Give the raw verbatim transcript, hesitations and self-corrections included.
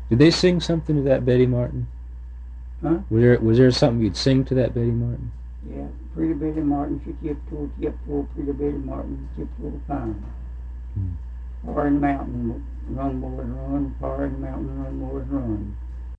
Did they sing something to that Betty Martin? Huh? Was there was there something you'd sing to that Betty Martin? Yeah, Pretty Betty Martin, she tiptoed, tiptoed, Pretty Betty Martin, tiptoed fine. Hmm. Far in the mountain, run, boys, run, far in the mountain, run, boys, run.